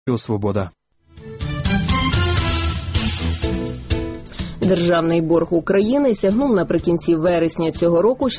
Свобода. Державний борг України сягнув наприкінці вересня цього року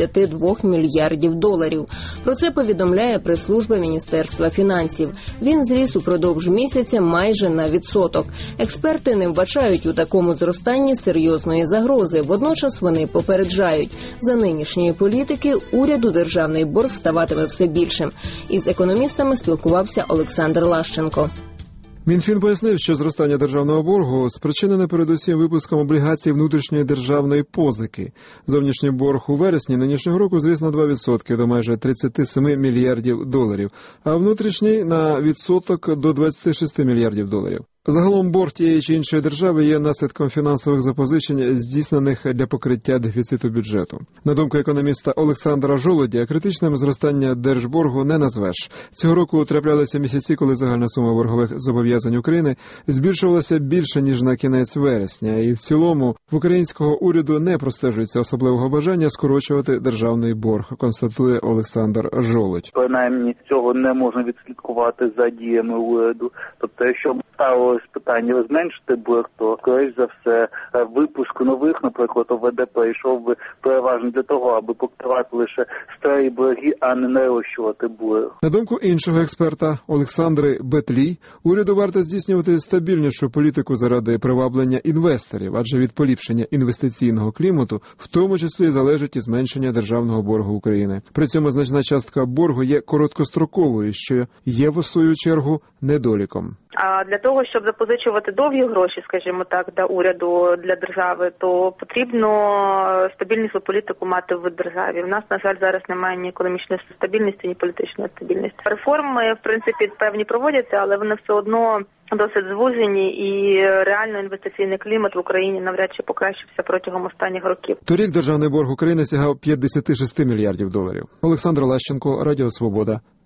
62 мільярдів доларів. Про це повідомляє прес-служба Міністерства фінансів. Він зріс упродовж місяця майже на відсоток. Експерти не вбачають у такому зростанні серйозної загрози. Водночас вони попереджають, за нинішньої політики уряду державний борг ставатиме все більшим. Із економістами спілкувався Олександр Лащенко. Мінфін пояснив, що зростання державного боргу спричинене передусім випуском облігацій внутрішньої державної позики. Зовнішній борг у вересні нинішнього року зріс на 2% до майже 37 мільярдів доларів, а внутрішній на відсоток до 26 мільярдів доларів. Загалом борг тієї чи іншої держави є наслідком фінансових запозичень, здійснених для покриття дефіциту бюджету. На думку економіста Олександра Жолодя, критичним зростання держборгу не назвеш. Цього року траплялися місяці, коли загальна сума боргових зобов'язань України збільшувалася більше, ніж на кінець вересня. І в цілому в українського уряду не простежується особливого бажання скорочувати державний борг, констатує Олександр Жолодь. Принаймні цього не можна відслідкувати за діями уряду. Тобто, якщо ставилось питання зменшити борг, то, скоріш за все, випуск нових, наприклад, ОВДП йшов би переважно для того, аби покривати лише старі борги, а не нарощувати борг. На думку іншого експерта Олександри Бетлій, уряду варто здійснювати стабільнішу політику заради приваблення інвесторів, адже від поліпшення інвестиційного клімату в тому числі залежить і зменшення державного боргу України. При цьому значна частка боргу є короткостроковою, що є, в свою чергу, недоліком. А для того, щоб запозичувати довгі гроші, скажімо так, для уряду, для держави, то потрібно стабільність політику мати в державі. У нас, на жаль, зараз немає ні економічної стабільності, ні політичної стабільності. Реформи, в принципі, певні проводяться, але вони все одно досить звужені, і реально інвестиційний клімат в Україні навряд чи покращився протягом останніх років. Торік державний борг України сягав 56 мільярдів доларів. Олександр Лащенко, Радіо Свобода.